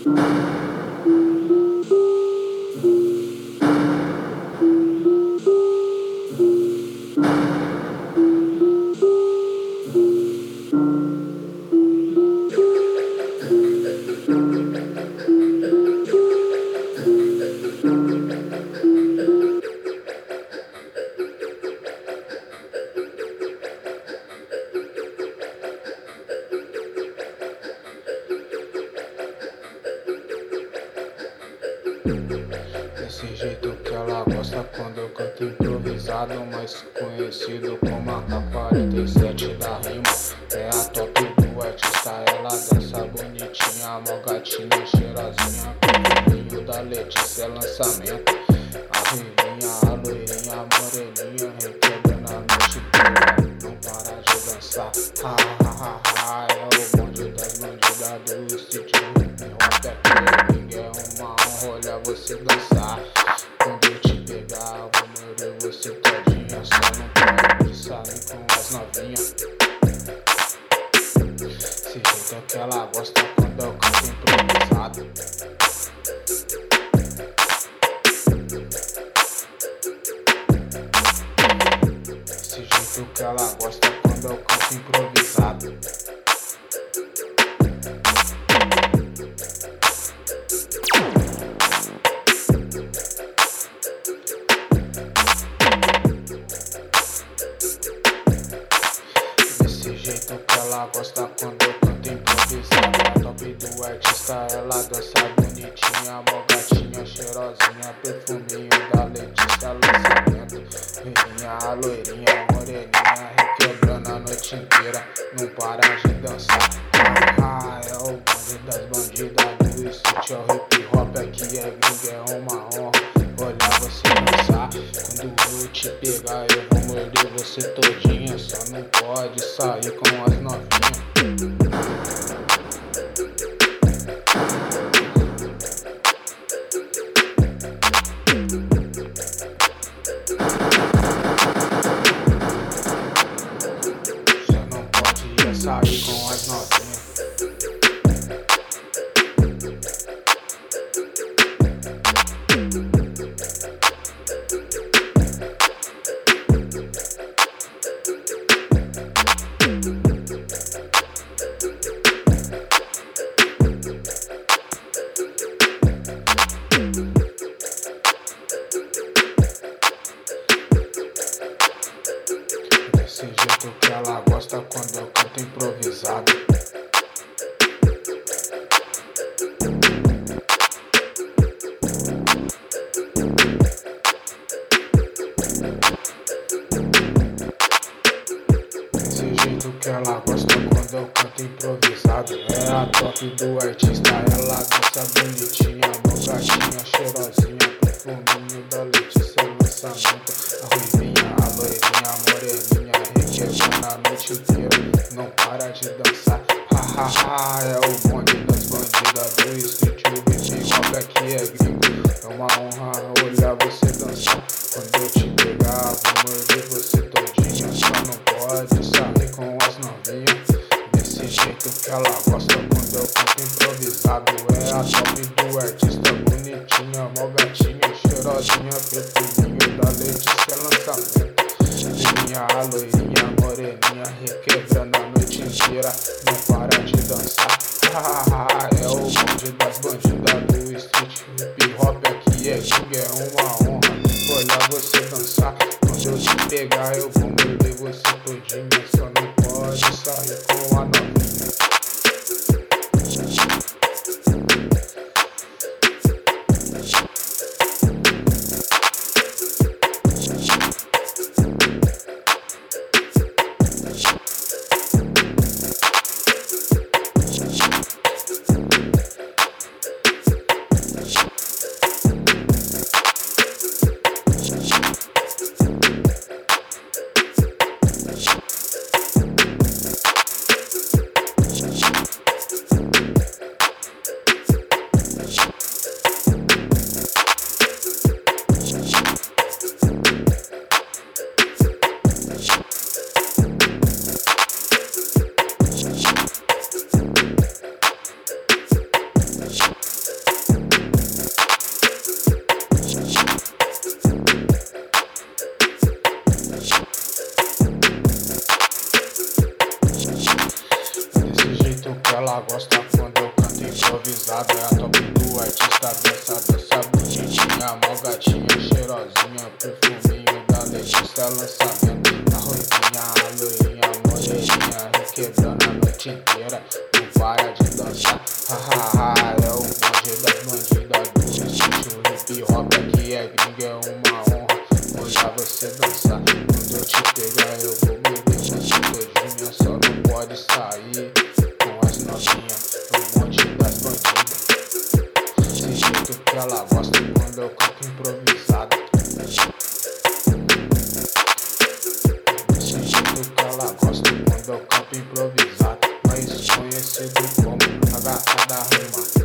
Desse jeito que ela gosta quando eu canto improvisado, mais conhecido como a K47 da rima. É a top do artista, ela dança bonitinha, mó gatinha, cheirosinha, caminho da Letícia, lançamento. A riminha, a loirinha, a moreninha, requebrando a noite inteira, não para de dançar. Ha ha ha ha, é o bonde das bandidas do street hip hop, é que é uma honra olhar você dançar. Quando eu te pegar, eu vou morder você todinha, só não pode sair com as novinhas. Esse jeito é que ela gosta quando eu canto improvisado. Desse jeito que ela gosta quando eu canto improvisado. Desse jeito que ela gosta quando eu canto improvisado. A top do artista, ela dança bonitinha, mó gatinha, cheirosinha, perfuminho da Letícia, lançamento. Riminha, a loirinha, a moreninha, requebrando a noite inteira, não para de dançar. Ah, é o bonde das bandidas do street, é o hip hop, aqui é gringo, é uma honra olhar você dançar. Quando eu te pegar, eu vou morder você todinha, só não pode sair com as novinhas. Só não pode sair com as novinhas. Desse jeito que ela gosta quando eu canto improvisado. Desse jeito que ela gosta quando eu canto improvisado. É a top do artista, ela dança bonitinha, mó gatinha, cheirosinha, perfuminho da Letícia, lançamento. A ruivinha, a loirinha, a moreninha, requebrando a noite inteira, não para de dançar. Ha ha ha, é o bonde das bandidas do street hip hop, aqui é gringo, é uma honra olhar você dançar. Quando eu te pegar, vou morder você todinha, só não pode sair com as novinhas. Desse jeito que ela gosta quando eu canto improvisado. É a top do artista, bonitinha, mó gatinha, cheirosinha, perfuminho da Letícia, lançamento. Riminha, a loirinha, a moreninha, requebrando a noite inteira, não para de dançar. É o bonde das bandidas do street hip hop, aqui é gringo, é uma honra olhar você dançar. Quando eu te pegar, eu vou morder você todinha, só não pode sair com a novinha. improvisado. É a top do artista, dança bonitinha, mó gatinha, cheirosinha, perfuminho da Letícia, lançamento. A ruivinha, a loirinha, moreninha, requebrando a noite inteira, não para de dançar. Hahaha, é o bonde das bandidas do estilo hip hop, aqui é gringa, é uma honra olhar você dançar. Quando eu te pegar eu vou beber cervejinha, só não pode sair com as novinhas, o bonde das bandidas. Desse jeito que ela gosta quando eu canto improvisado. Desse jeito que ela gosta quando eu canto improvisado. Mais conhecido como a gata da rima.